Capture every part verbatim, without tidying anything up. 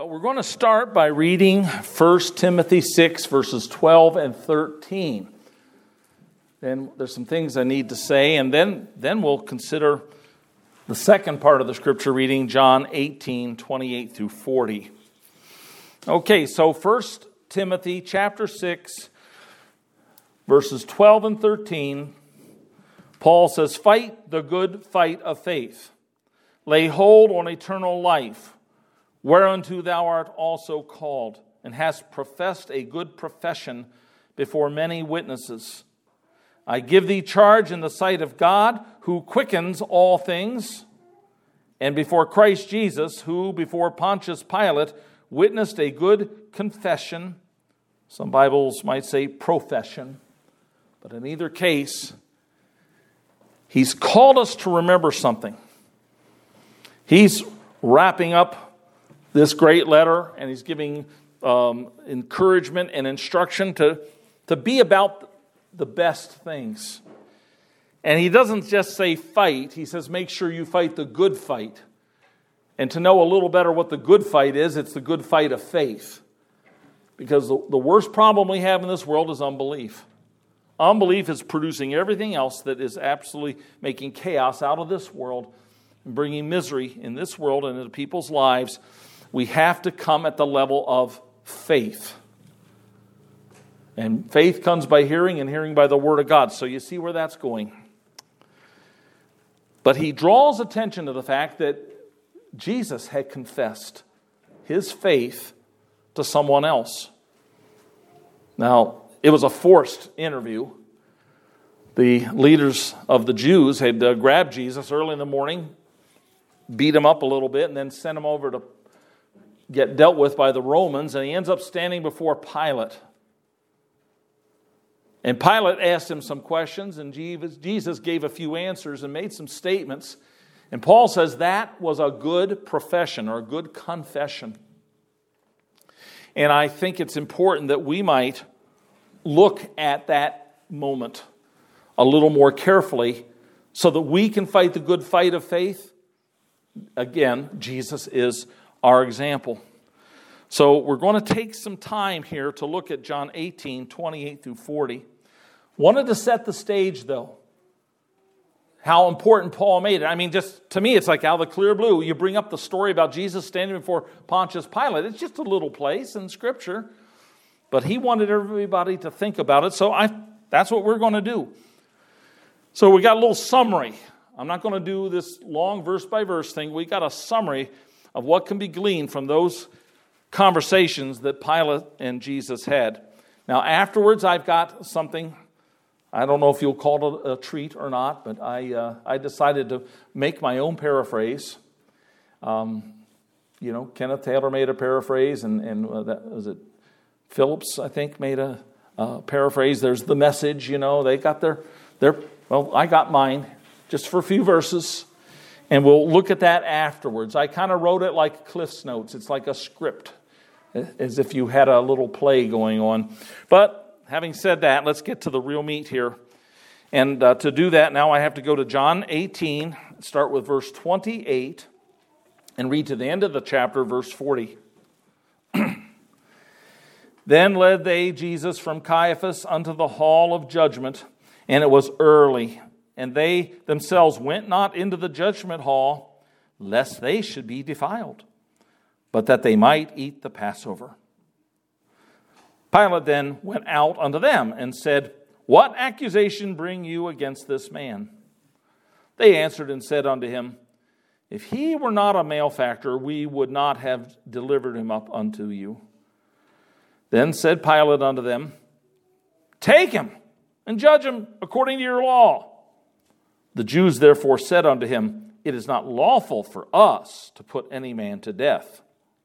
Well, we're going to start by reading First Timothy six, verses twelve and thirteen. Then there's some things I need to say, and then, then we'll consider the second part of the scripture reading, John eighteen, twenty-eight through forty. Okay, so First Timothy chapter six, verses twelve and thirteen, Paul says, "Fight the good fight of faith. Lay hold on eternal life, whereunto thou art also called, and hast professed a good profession before many witnesses. I give thee charge in the sight of God, who quickens all things, and before Christ Jesus, who before Pontius Pilate witnessed a good confession." Some Bibles might say profession, but in either case, he's called us to remember something. He's wrapping up this great letter, and he's giving um, encouragement and instruction to, to be about the best things. And he doesn't just say fight, he says make sure you fight the good fight. And to know a little better what the good fight is, it's the good fight of faith. Because the, the worst problem we have in this world is unbelief. Unbelief is producing everything else that is absolutely making chaos out of this world and bringing misery in this world and into people's lives. We have to come at the level of faith. And faith comes by hearing, and hearing by the Word of God. So you see where that's going. But he draws attention to the fact that Jesus had confessed his faith to someone else. Now, it was a forced interview. The leaders of the Jews had uh, grabbed Jesus early in the morning, beat him up a little bit, and then sent him over to get dealt with by the Romans, and he ends up standing before Pilate. And Pilate asked him some questions, and Jesus gave a few answers and made some statements. And Paul says that was a good profession or a good confession. And I think it's important that we might look at that moment a little more carefully so that we can fight the good fight of faith. Again, Jesus is our example. So we're going to take some time here to look at John eighteen, twenty-eight through forty. Wanted to set the stage, though. How important Paul made it. I mean, just to me, it's like out of the clear blue. You bring up the story about Jesus standing before Pontius Pilate. It's just a little place in Scripture. But he wanted everybody to think about it. So I, that's what we're going to do. So we got a little summary. I'm not going to do this long verse-by-verse thing. We got a summary of what can be gleaned from those conversations that Pilate and Jesus had. Now, afterwards, I've got something. I don't know if you'll call it a treat or not, but I uh, I decided to make my own paraphrase. Um, you know, Kenneth Taylor made a paraphrase, and, and uh, that was it. Phillips, I think, made a uh, paraphrase. There's The Message, you know. They got their, their, well, I got mine, just for a few verses. And we'll look at that afterwards. I kind of wrote it like Cliff's Notes. It's like a script, as if you had a little play going on. But having said that, let's get to the real meat here. And uh, to do that, now I have to go to John eighteen, start with verse twenty-eight, and read to the end of the chapter, verse forty. "Then led they Jesus from Caiaphas unto the hall of judgment, and it was early. And they themselves went not into the judgment hall, lest they should be defiled, but that they might eat the Passover. Pilate then went out unto them and said, What accusation bring you against this man? They answered and said unto him, If he were not a malefactor, we would not have delivered him up unto you. Then said Pilate unto them, Take him and judge him according to your law. The Jews therefore said unto him, It is not lawful for us to put any man to death.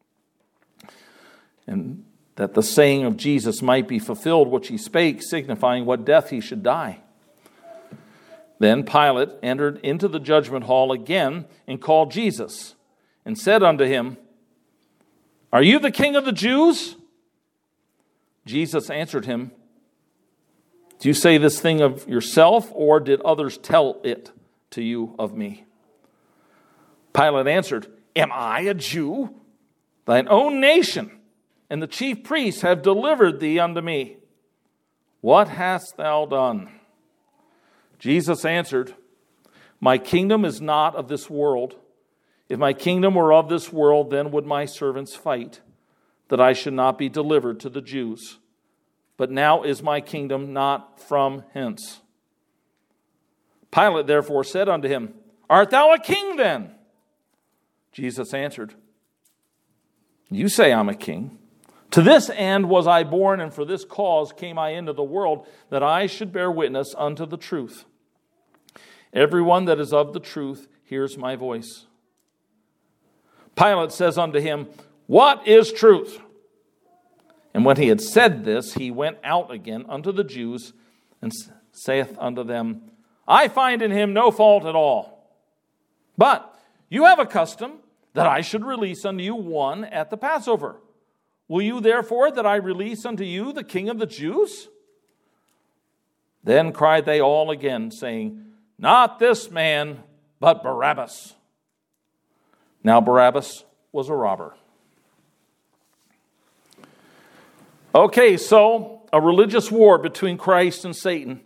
And that the saying of Jesus might be fulfilled, which he spake, signifying what death he should die. Then Pilate entered into the judgment hall again, and called Jesus, and said unto him, Are you the king of the Jews? Jesus answered him, Do you say this thing of yourself, or did others tell it to you of me? Pilate answered, Am I a Jew? thine own nation and the chief priests have delivered thee unto me. What hast thou done? Jesus answered, My kingdom is not of this world. If my kingdom were of this world, then would my servants fight, that I should not be delivered to the Jews. But now is my kingdom not from hence. Pilate therefore said unto him, Art thou a king then? Jesus answered, You say I'm a king. To this end was I born, and for this cause came I into the world, that I should bear witness unto the truth. Everyone that is of the truth hears my voice. Pilate says unto him, What is truth? And when he had said this, he went out again unto the Jews, and saith unto them, I find in him no fault at all. But you have a custom that I should release unto you one at the Passover. Will you therefore that I release unto you the King of the Jews? Then cried they all again, saying, Not this man, but Barabbas. Now Barabbas was a robber. Okay, so a religious war between Christ and Satan.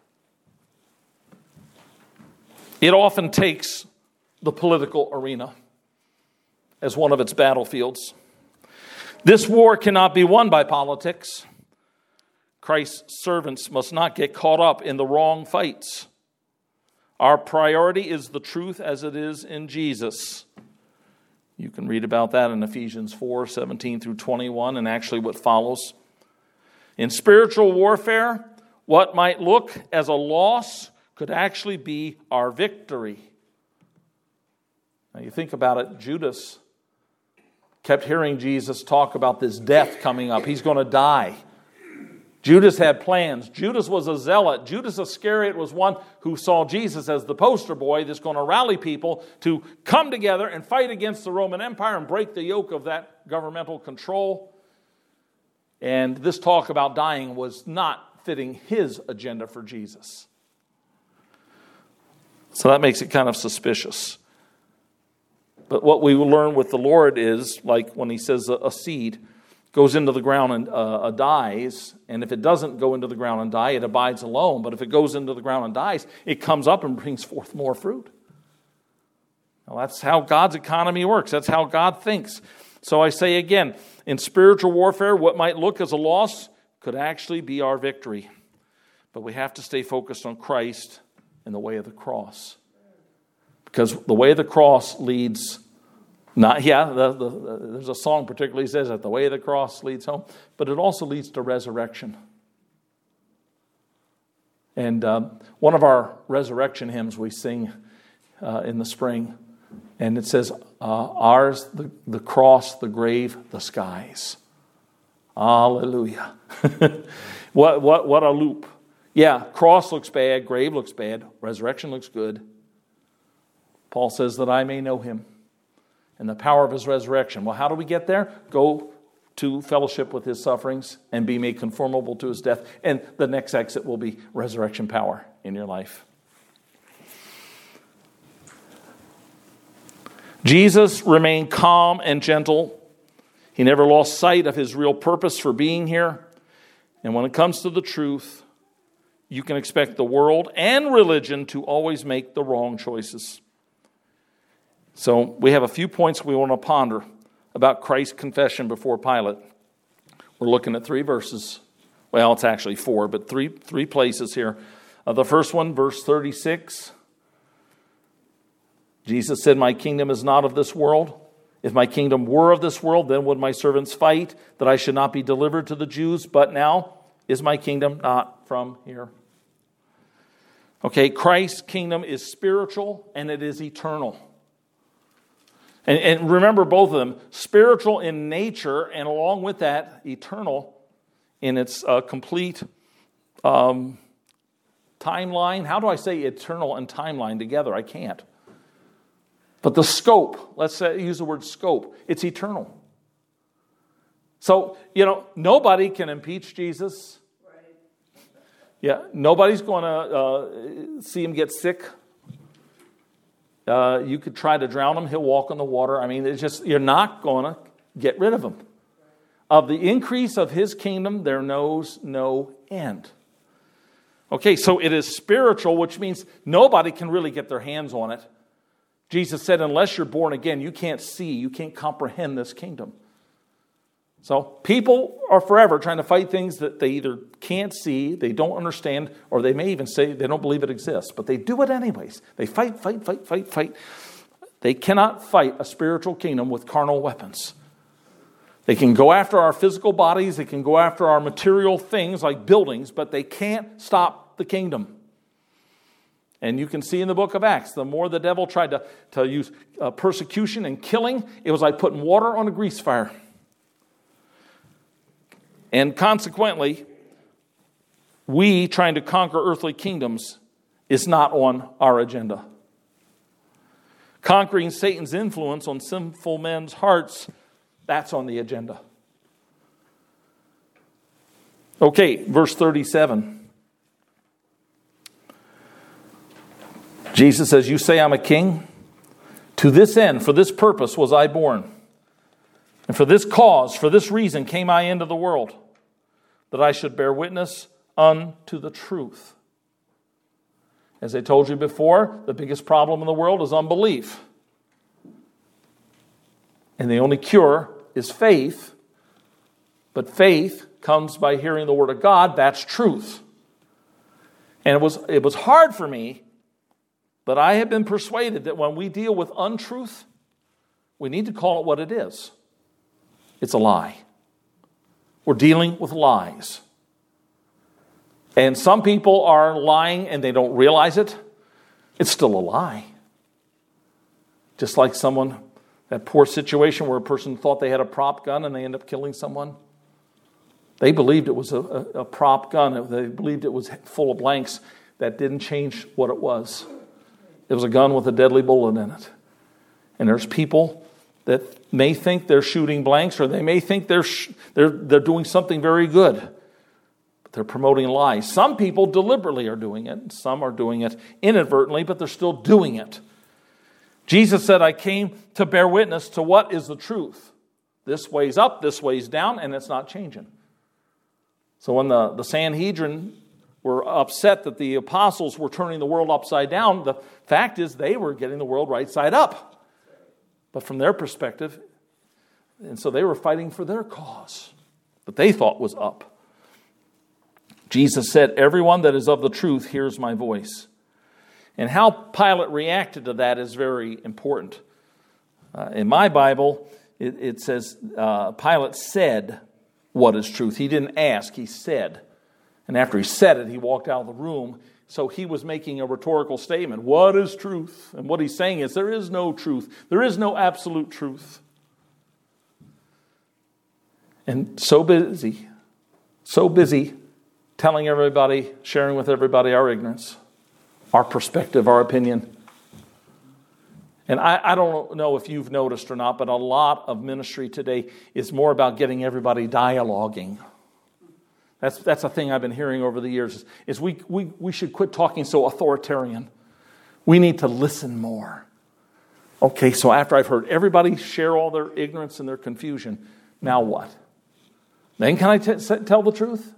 It often takes the political arena as one of its battlefields. This war cannot be won by politics. Christ's servants must not get caught up in the wrong fights. Our priority is the truth as it is in Jesus. You can read about that in Ephesians four, seventeen through twenty-one, and actually what follows. In spiritual warfare, what might look as a loss could actually be our victory. Now you think about it, Judas kept hearing Jesus talk about this death coming up. He's going to die. Judas had plans. Judas was a zealot. Judas Iscariot was one who saw Jesus as the poster boy that's going to rally people to come together and fight against the Roman Empire and break the yoke of that governmental control. And this talk about dying was not fitting his agenda for Jesus. So that makes it kind of suspicious. But what we will learn with the Lord is, like when he says a seed goes into the ground and uh, dies, and if it doesn't go into the ground and die, it abides alone. But if it goes into the ground and dies, it comes up and brings forth more fruit. Well, that's how God's economy works. That's how God thinks. So I say again, in spiritual warfare, what might look as a loss could actually be our victory. But we have to stay focused on Christ and the way of the cross. Because the way of the cross leads, not yeah, the, the, the, there's a song particularly says that the way of the cross leads home, but it also leads to resurrection. And um, one of our resurrection hymns we sing uh, in the spring, and it says, uh, ours, the, the cross, the grave, the skies. Hallelujah. what, what, what a loop. Yeah, cross looks bad, grave looks bad, resurrection looks good. Paul says that I may know him and the power of his resurrection. Well, how do we get there? Go to fellowship with his sufferings and be made conformable to his death. And the next exit will be resurrection power in your life. Jesus remained calm and gentle. He never lost sight of his real purpose for being here. And when it comes to the truth, you can expect the world and religion to always make the wrong choices. So we have a few points we want to ponder about Christ's confession before Pilate. We're looking at three verses. Well, it's actually four, but three three places here. Uh, the first one, verse thirty-six. Jesus said, my kingdom is not of this world. If my kingdom were of this world, then would my servants fight, that I should not be delivered to the Jews. But now is my kingdom not from here. Okay, Christ's kingdom is spiritual and it is eternal. And, and remember both of them, spiritual in nature and along with that, eternal in its uh, complete um, timeline. How do I say eternal and timeline together? I can't. But the scope, let's say, use the word scope, it's eternal. So, you know, nobody can impeach Jesus. Right. Yeah, nobody's going to uh, see him get sick. Uh, you could try to drown him, he'll walk on the water. I mean, it's just, you're not going to get rid of them. Of the increase of his kingdom, there knows no end. Okay, so it is spiritual, which means nobody can really get their hands on it. Jesus said, unless you're born again, you can't see, you can't comprehend this kingdom. So people are forever trying to fight things that they either can't see, they don't understand, or they may even say they don't believe it exists. But they do it anyways. They fight, fight, fight, fight, fight. They cannot fight a spiritual kingdom with carnal weapons. They can go after our physical bodies, they can go after our material things like buildings, but they can't stop the kingdom. And you can see in the book of Acts, the more the devil tried to, to use uh, persecution and killing, it was like putting water on a grease fire. And consequently, we trying to conquer earthly kingdoms is not on our agenda. Conquering Satan's influence on sinful men's hearts, that's on the agenda. Okay, verse thirty-seven. Jesus says, you say I'm a king? To this end, for this purpose was I born. And for this cause, for this reason came I into the world, that I should bear witness unto the truth. As I told you before, the biggest problem in the world is unbelief. And the only cure is faith. But faith comes by hearing the word of God. That's truth. And it was, it was hard for me, but I have been persuaded that when we deal with untruth, we need to call it what it is. It's a lie. We're dealing with lies. And some people are lying and they don't realize it. It's still a lie. Just like someone, that poor situation where a person thought they had a prop gun and they end up killing someone. They believed it was a, a, a prop gun. They believed it was full of blanks. That didn't change what it was. It was a gun with a deadly bullet in it. And there's people that may think they're shooting blanks, or they may think they're sh- they're they're doing something very good, but they're promoting lies. Some people deliberately are doing it. Some are doing it inadvertently, but they're still doing it. Jesus said, I came to bear witness to what is the truth. This way's up, this way's down, and it's not changing. So when the, the Sanhedrin were upset that the apostles were turning the world upside down, the fact is they were getting the world right side up. But from their perspective, and so they were fighting for their cause that they thought was up. Jesus said, everyone that is of the truth hears my voice. And how Pilate reacted to that is very important. Uh, in my Bible, it, it says, uh, Pilate said what is truth. He didn't ask, he said. And after he said it, he walked out of the room. So he was making a rhetorical statement. What is truth? And what he's saying is there is no truth. There is no absolute truth. And so busy, so busy telling everybody, sharing with everybody our ignorance, our perspective, our opinion. And I, I don't know if you've noticed or not, but a lot of ministry today is more about getting everybody dialoguing. That's that's a thing I've been hearing over the years, is, is we, we, we should quit talking so authoritarian. We need to listen more. Okay, so after I've heard everybody share all their ignorance and their confusion, now what? Then can I t- tell the truth?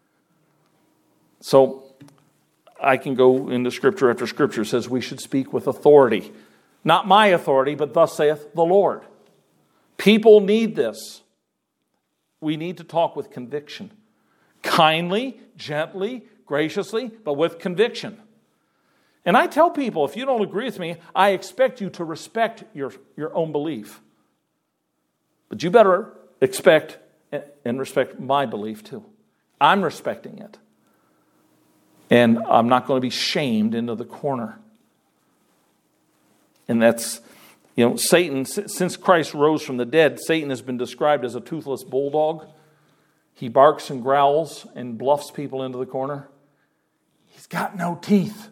So I can go into scripture after scripture. It says we should speak with authority. Not my authority, but thus saith the Lord. People need this. We need to talk with conviction. Kindly, gently, graciously, but with conviction. And I tell people, if you don't agree with me, I expect you to respect your, your own belief. But you better expect and respect my belief too. I'm respecting it. And I'm not going to be shamed into the corner. And that's, you know, Satan, since Christ rose from the dead, Satan has been described as a toothless bulldog. He barks and growls and bluffs people into the corner. He's got no teeth.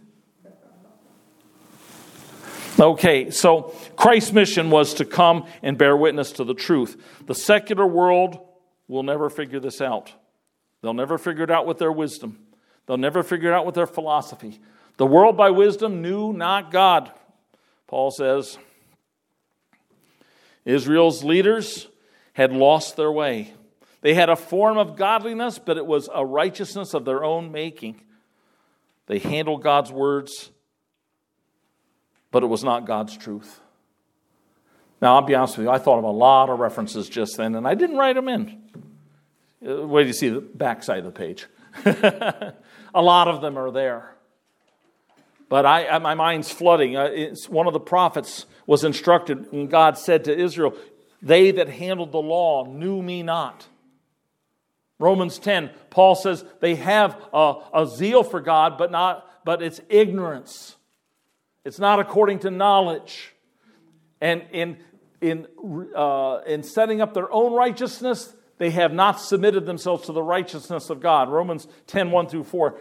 Okay, so Christ's mission was to come and bear witness to the truth. The secular world will never figure this out. They'll never figure it out with their wisdom. They'll never figure it out with their philosophy. The world by wisdom knew not God. Paul says, Israel's leaders had lost their way. They had a form of godliness, but it was a righteousness of their own making. They handled God's words, but it was not God's truth. Now, I'll be honest with you, I thought of a lot of references just then, and I didn't write them in. Wait till you see the back side of the page. A lot of them are there. But I, my mind's flooding. It's one of the prophets was instructed, and God said to Israel, "They that handled the law knew me not." Romans ten, Paul says they have a, a zeal for God, but not, but it's ignorance. It's not according to knowledge. And in in uh, in setting up their own righteousness, they have not submitted themselves to the righteousness of God. Romans ten, one through four.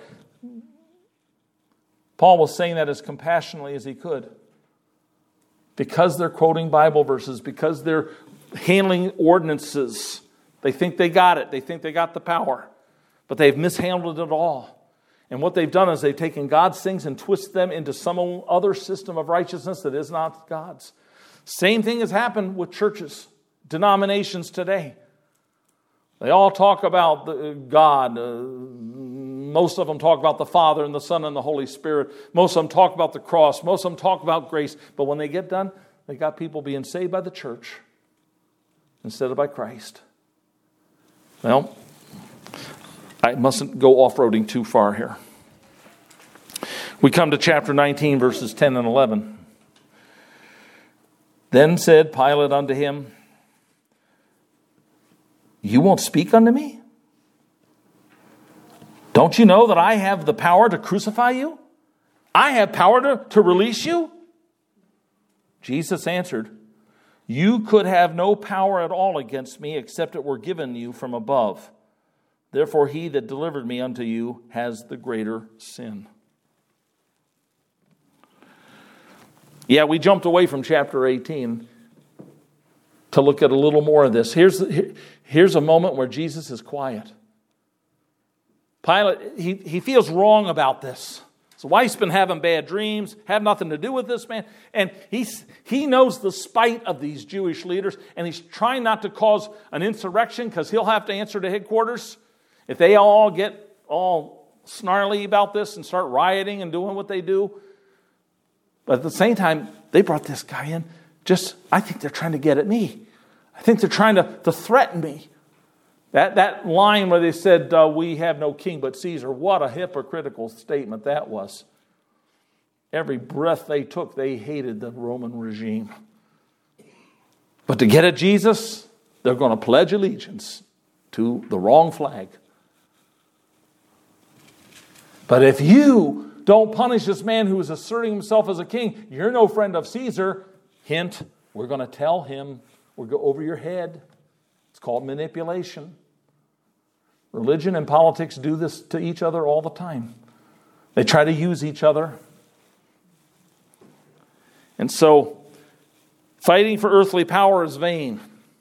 Paul was saying that as compassionately as he could. Because they're quoting Bible verses, because they're handling ordinances, they think they got it. They think they got the power. But they've mishandled it all. And what they've done is they've taken God's things and twisted them into some other system of righteousness that is not God's. Same thing has happened with churches, denominations today. They all talk about the, God. Uh, most of them talk about the Father and the Son and the Holy Spirit. Most of them talk about the cross. Most of them talk about grace. But when they get done, they got people being saved by the church instead of by Christ. Well, I mustn't go off-roading too far here. We come to chapter nineteen, verses ten and eleven. Then said Pilate unto him, "You won't speak unto me? Don't you know that I have the power to crucify you? I have power to, to release you?" Jesus answered, "You could have no power at all against me except it were given you from above. Therefore he that delivered me unto you has the greater sin." Yeah, we jumped away from chapter eighteen to look at a little more of this. Here's, here's a moment where Jesus is quiet. Pilate, he, he feels wrong about this. His wife's been having bad dreams, had nothing to do with this man. And he's, he knows the spite of these Jewish leaders, and he's trying not to cause an insurrection because he'll have to answer to headquarters. If they all get all snarly about this and start rioting and doing what they do. But at the same time, they brought this guy in just, I think they're trying to get at me. I think they're trying to, to threaten me. That that line where they said, uh, "We have no king but Caesar," what a hypocritical statement that was. Every breath they took, they hated the Roman regime. But to get at Jesus, they're going to pledge allegiance to the wrong flag. But if you don't punish this man who is asserting himself as a king, you're no friend of Caesar. Hint, we're going to tell him, we'll go over your head. It's called manipulation. Religion and politics do this to each other all the time. They try to use each other. And so, fighting for earthly power is vain.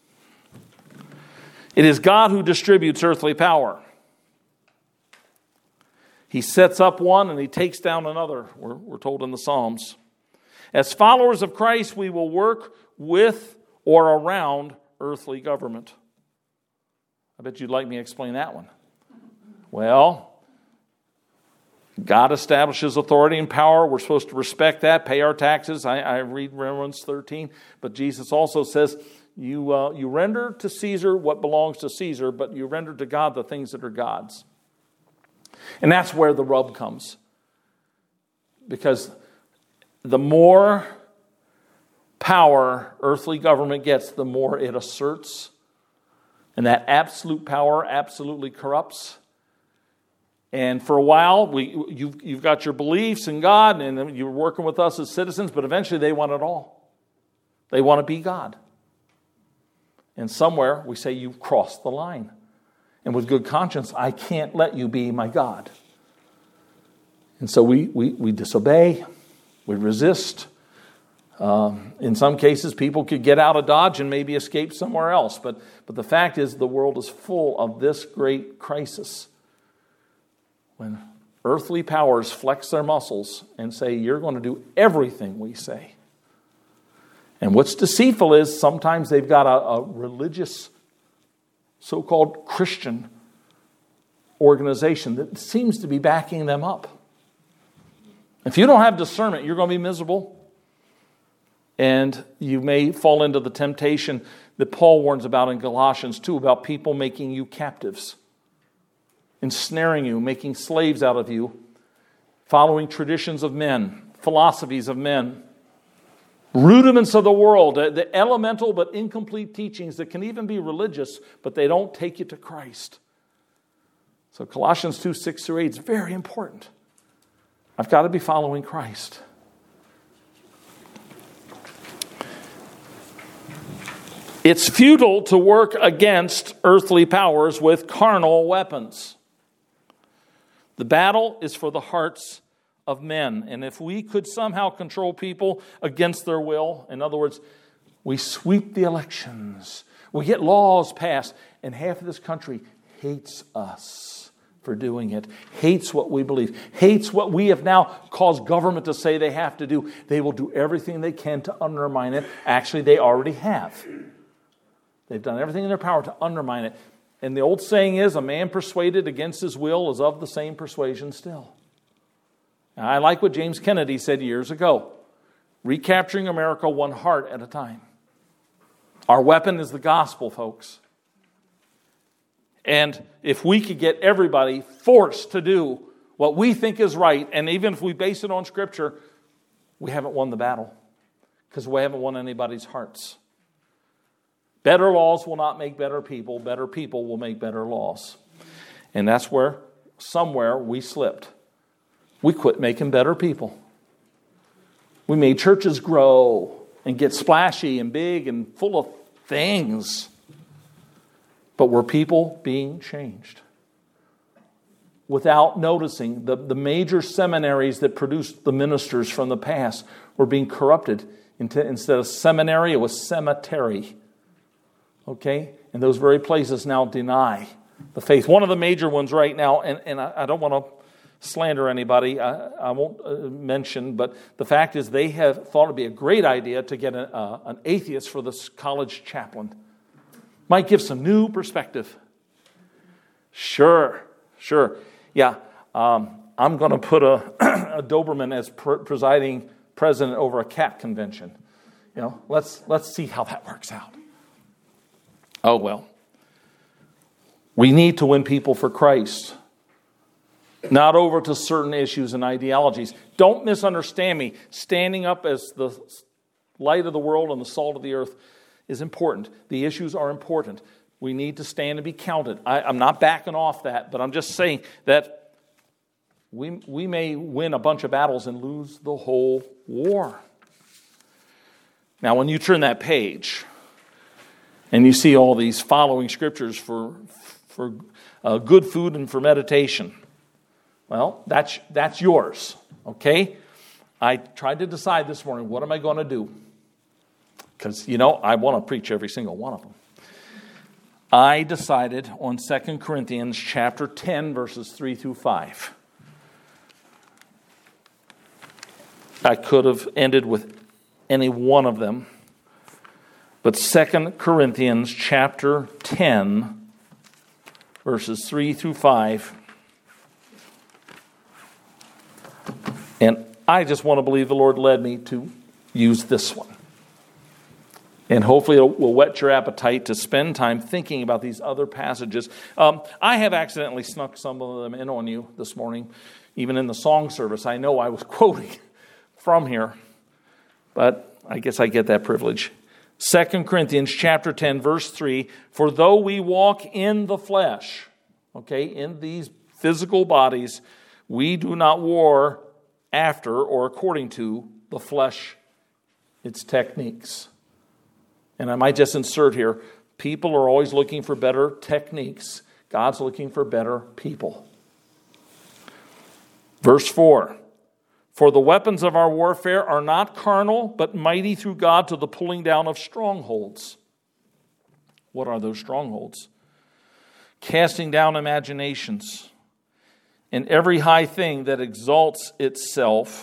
It is God who distributes earthly power. He sets up one and he takes down another, we're, we're told in the Psalms. As followers of Christ, we will work with or around earthly government. I bet you'd like me to explain that one. Well, God establishes authority and power. We're supposed to respect that, pay our taxes. I, I read Romans thirteen. But Jesus also says, you, uh, you render to Caesar what belongs to Caesar, but you render to God the things that are God's. And that's where the rub comes. Because the more power earthly government gets, the more it asserts. And that absolute power absolutely corrupts. And for a while, we, you've, you've got your beliefs in God, and you're working with us as citizens, but eventually they want it all. They want to be God. And somewhere we say, you've crossed the line. And with good conscience, I can't let you be my God. And so we, we, we disobey, we resist. Um, in some cases, people could get out of Dodge and maybe escape somewhere else. But, but the fact is, the world is full of this great crisis. When earthly powers flex their muscles and say, you're going to do everything we say. And what's deceitful is sometimes they've got a, a religious so-called Christian organization that seems to be backing them up. If you don't have discernment, you're going to be miserable. And you may fall into the temptation that Paul warns about in Galatians two, about people making you captives, ensnaring you, making slaves out of you, following traditions of men, philosophies of men, rudiments of the world, the elemental but incomplete teachings that can even be religious, but they don't take you to Christ. So Colossians two, six through eight is very important. I've got to be following Christ. It's futile to work against earthly powers with carnal weapons. The battle is for the hearts of men. And if we could somehow control people against their will, in other words, we sweep the elections, we get laws passed, and half of this country hates us for doing it, hates what we believe, hates what we have now caused government to say they have to do. They will do everything they can to undermine it. Actually, they already have. They've done everything in their power to undermine it. And the old saying is, a man persuaded against his will is of the same persuasion still. Now, I like what James Kennedy said years ago. Recapturing America one heart at a time. Our weapon is the gospel, folks. And if we could get everybody forced to do what we think is right, and even if we base it on Scripture, we haven't won the battle. Because we haven't won anybody's hearts. Better laws will not make better people. Better people will make better laws. And that's where, somewhere, we slipped. We quit making better people. We made churches grow and get splashy and big and full of things. But were people being changed? Without noticing, the, the major seminaries that produced the ministers from the past were being corrupted. Into, instead of seminary, it was cemetery. Okay? And those very places now deny the faith. One of the major ones right now, and, and I, I don't want to slander anybody, I, I won't uh, mention, but the fact is they have thought it'd be a great idea to get a, uh, an atheist for this college chaplain. Might give some new perspective. Sure, sure. Yeah, um, I'm going to put a, a Doberman as pr- presiding president over a cat convention. You know, let's let's see how that works out. Oh, well. We need to win people for Christ. Not over to certain issues and ideologies. Don't misunderstand me. Standing up as the light of the world and the salt of the earth is important. The issues are important. We need to stand and be counted. I, I'm not backing off that, but I'm just saying that we, we may win a bunch of battles and lose the whole war. Now, when you turn that page and you see all these following scriptures for, for uh, good food and for meditation, well, that's, that's yours, okay? I tried to decide this morning, what am I going to do? Because, you know, I want to preach every single one of them. I decided on Second Corinthians chapter ten, verses three through five. I could have ended with any one of them. But Second Corinthians chapter ten, verses three through five. And I just want to believe the Lord led me to use this one. And hopefully it will whet your appetite to spend time thinking about these other passages. Um, I have accidentally snuck some of them in on you this morning. Even in the song service, I know I was quoting from here. But I guess I get that privilege. Second Corinthians chapter ten, verse three. For though we walk in the flesh, okay, in these physical bodies, we do not war after or according to the flesh, its techniques. And I might just insert here, people are always looking for better techniques. God's looking for better people. Verse four. For the weapons of our warfare are not carnal, but mighty through God to the pulling down of strongholds. What are those strongholds? Casting down imaginations and every high thing that exalts itself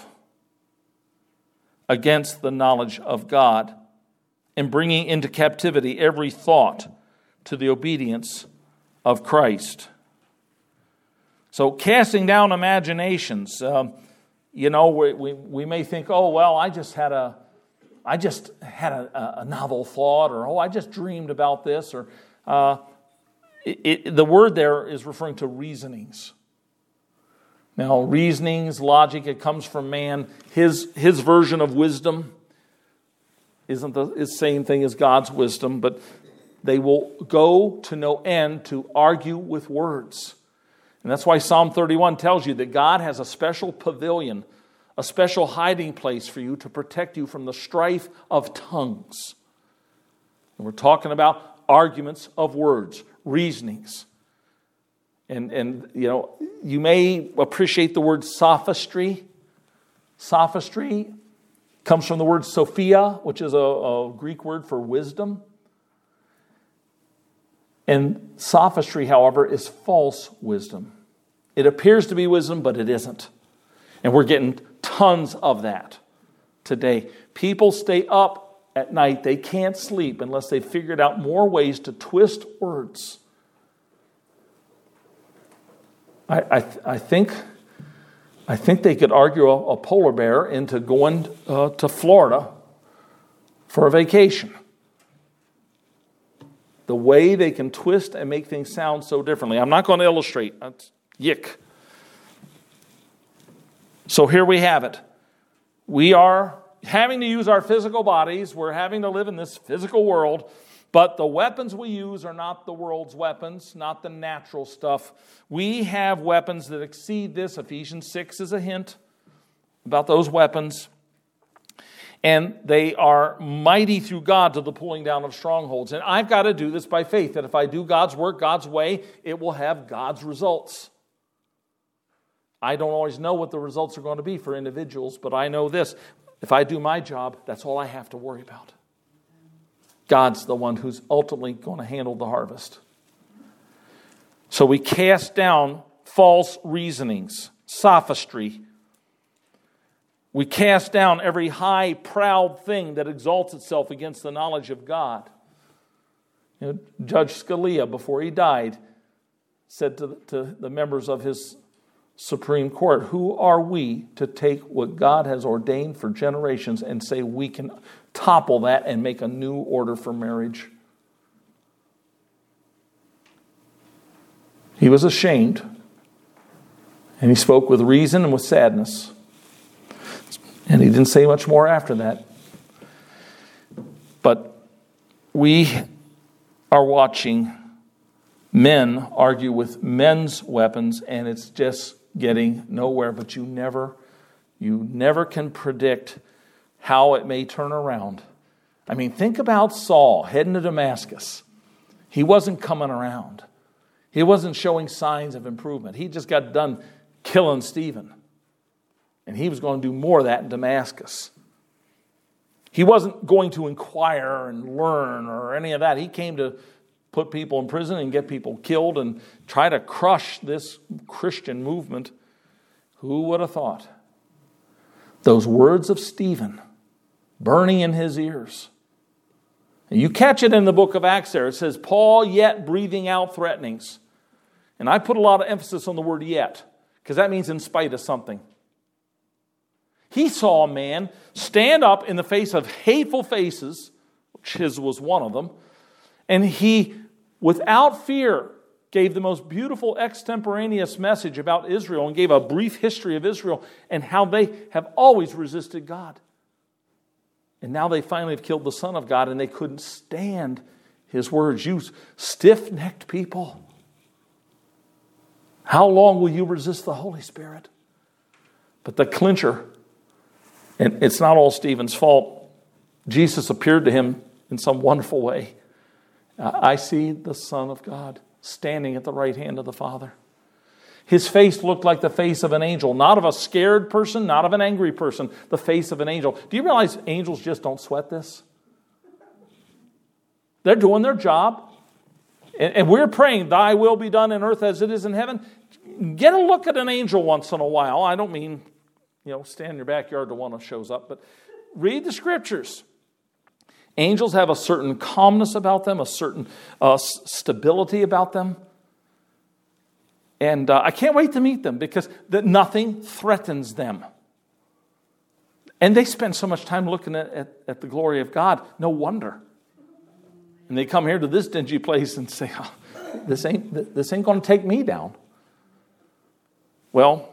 against the knowledge of God, and bringing into captivity every thought to the obedience of Christ. So casting down imaginations, um, you know, we, we we may think, oh well, I just had a, I just had a, a novel thought, or oh, I just dreamed about this, or uh, it, it, the word there is referring to reasonings. Now, reasonings, logic, it comes from man. His his version of wisdom isn't the, the same thing as God's wisdom, but they will go to no end to argue with words. And that's why Psalm thirty-one tells you that God has a special pavilion, a special hiding place for you to protect you from the strife of tongues. And we're talking about arguments of words, reasonings. And, and you know, you may appreciate the word sophistry. Sophistry comes from the word Sophia, which is a, a Greek word for wisdom. And sophistry, however, is false wisdom. It appears to be wisdom, but it isn't. And we're getting tons of that today. People stay up at night. They can't sleep unless they've figured out more ways to twist words. I, I, I think I think they could argue a, a polar bear into going uh, to Florida for a vacation. The way they can twist and make things sound so differently. I'm not going to illustrate. That's yick. So here we have it. We are having to use our physical bodies. We're having to live in this physical world. But the weapons we use are not the world's weapons, not the natural stuff. We have weapons that exceed this. Ephesians six is a hint about those weapons. And they are mighty through God to the pulling down of strongholds. And I've got to do this by faith, that if I do God's work God's way, it will have God's results. I don't always know what the results are going to be for individuals, but I know this. If I do my job, that's all I have to worry about. God's the one who's ultimately going to handle the harvest. So we cast down false reasonings, sophistry. We cast down every high, proud thing that exalts itself against the knowledge of God. You know, Judge Scalia, before he died, said to the, to the members of his Supreme Court, who are we to take what God has ordained for generations and say we can topple that and make a new order for marriage? He was ashamed, and he spoke with reason and with sadness. And he didn't say much more after that. But we are watching men argue with men's weapons, and it's just getting nowhere. But you never, you never can predict how it may turn around. I mean, think about Saul heading to Damascus. He wasn't coming around. He wasn't showing signs of improvement. He just got done killing Stephen. And he was going to do more of that in Damascus. He wasn't going to inquire and learn or any of that. He came to put people in prison and get people killed and try to crush this Christian movement. Who would have thought? Those words of Stephen burning in his ears. And you catch it in the book of Acts there. It says, Paul yet breathing out threatenings. And I put a lot of emphasis on the word yet, because that means in spite of something. He saw a man stand up in the face of hateful faces, which his was one of them, and he, without fear, gave the most beautiful extemporaneous message about Israel and gave a brief history of Israel and how they have always resisted God. And now they finally have killed the Son of God, and they couldn't stand his words. You stiff-necked people. How long will you resist the Holy Spirit? But the clincher, and it's not all Stephen's fault. Jesus appeared to him in some wonderful way. I see the Son of God standing at the right hand of the Father. His face looked like the face of an angel, not of a scared person, not of an angry person, the face of an angel. Do you realize angels just don't sweat this? They're doing their job. And we're praying, thy will be done in earth as it is in heaven. Get a look at an angel once in a while. I don't mean, you know, stand in your backyard till one shows up, but read the scriptures. Angels have a certain calmness about them, a certain uh, s- stability about them. And uh, I can't wait to meet them because that nothing threatens them. And they spend so much time looking at, at, at the glory of God. No wonder. And they come here to this dingy place and say, oh, this ain't, this ain't going to take me down. Well,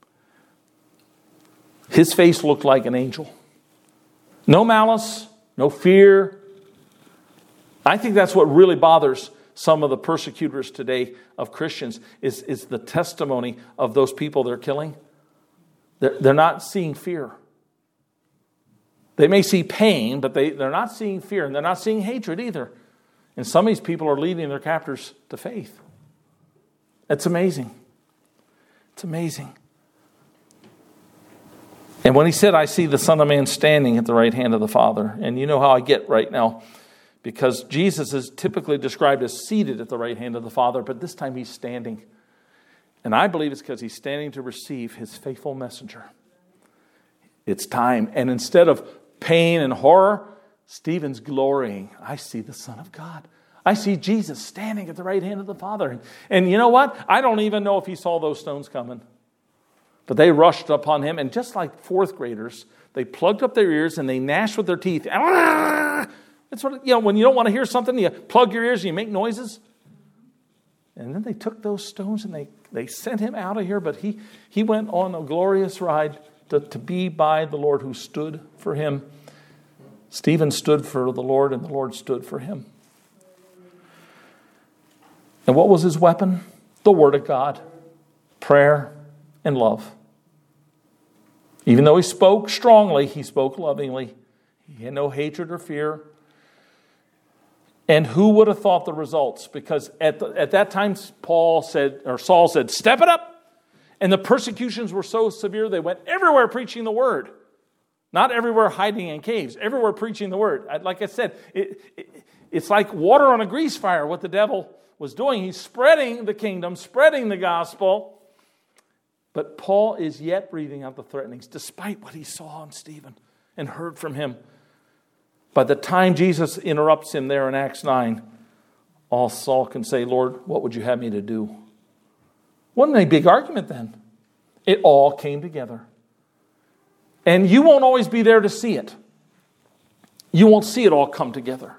his face looked like an angel. No malice, no fear. I think that's what really bothers some of the persecutors today of Christians is, is the testimony of those people they're killing. They're, they're not seeing fear. They may see pain, but they, they're not seeing fear, and they're not seeing hatred either. And some of these people are leading their captors to faith. It's amazing. It's amazing. And when he said, I see the Son of Man standing at the right hand of the Father, and you know how I get right now, because Jesus is typically described as seated at the right hand of the Father, but this time he's standing. And I believe it's because he's standing to receive his faithful messenger. It's time. And instead of pain and horror, Stephen's glorying. I see the Son of God. I see Jesus standing at the right hand of the Father. And, and you know what? I don't even know if he saw those stones coming. But they rushed upon him, and just like fourth graders, they plugged up their ears and they gnashed with their teeth. It's what, you know, when you don't want to hear something, you plug your ears and you make noises. And then they took those stones and they, they sent him out of here, but he, he went on a glorious ride to, to be by the Lord who stood for him. Stephen stood for the Lord, and the Lord stood for him. And what was his weapon? The Word of God, prayer, and love. Even though he spoke strongly, he spoke lovingly. He had no hatred or fear. And who would have thought the results? Because at the, at that time, Paul said, or Saul said, step it up. And the persecutions were so severe, they went everywhere preaching the word. Not everywhere hiding in caves, everywhere preaching the word. Like I said, it, it, it's like water on a grease fire, what the devil was doing. He's spreading the kingdom, spreading the gospel. But Paul is yet breathing out the threatenings, despite what he saw in Stephen and heard from him. By the time Jesus interrupts him there in Acts nine, all Saul can say, Lord, what would you have me to do? Wasn't a big argument then. It all came together. And you won't always be there to see it. You won't see it all come together.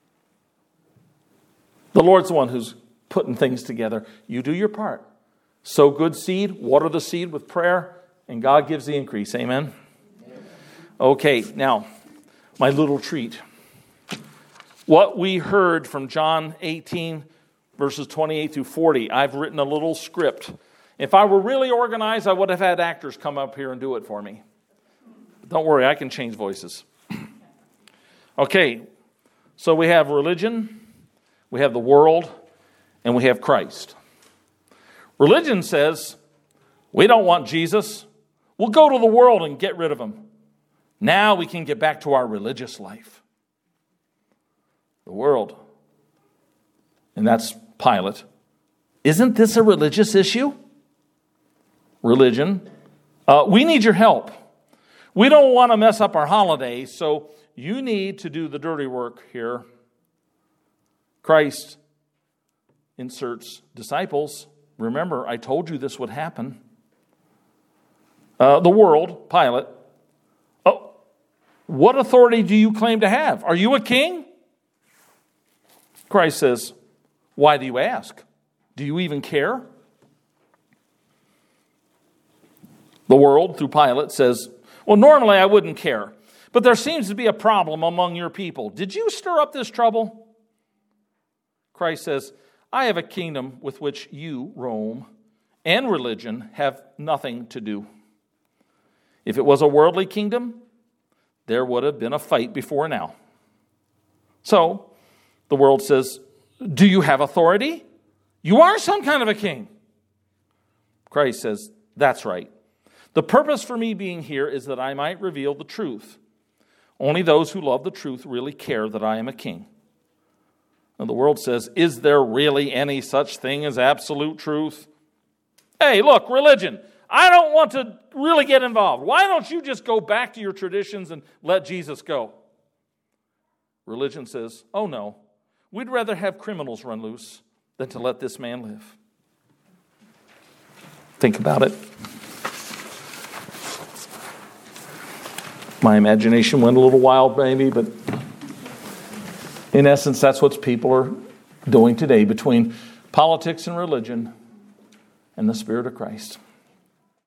The Lord's the one who's putting things together. You do your part. Sow good seed, water the seed with prayer, and God gives the increase. Amen? Okay, now, my little treat. What we heard from John eighteen, verses twenty-eight through forty, I've written a little script. If I were really organized, I would have had actors come up here and do it for me. Don't worry, I can change voices. Okay, so we have religion, we have the world, and we have Christ. Religion says, we don't want Jesus. We'll go to the world and get rid of him. Now we can get back to our religious life. The world, and that's Pilate. Isn't this a religious issue? Religion. Uh, we need your help. We don't want to mess up our holidays, so you need to do the dirty work here. Christ inserts disciples. Remember, I told you this would happen. Uh, the world, Pilate. Oh, what authority do you claim to have? Are you a king? Christ says, why do you ask? Do you even care? The world, through Pilate, says, well, normally I wouldn't care, but there seems to be a problem among your people. Did you stir up this trouble? Christ says, I have a kingdom with which you, Rome, and religion have nothing to do. If it was a worldly kingdom, there would have been a fight before now. So, the world says, do you have authority? You are some kind of a king. Christ says, that's right. The purpose for me being here is that I might reveal the truth. Only those who love the truth really care that I am a king. And the world says, is there really any such thing as absolute truth? Hey, look, religion. I don't want to really get involved. Why don't you just go back to your traditions and let Jesus go? Religion says, oh no, we'd rather have criminals run loose than to let this man live. Think about it. My imagination went a little wild maybe, but in essence, that's what people are doing today between politics and religion and the Spirit of Christ.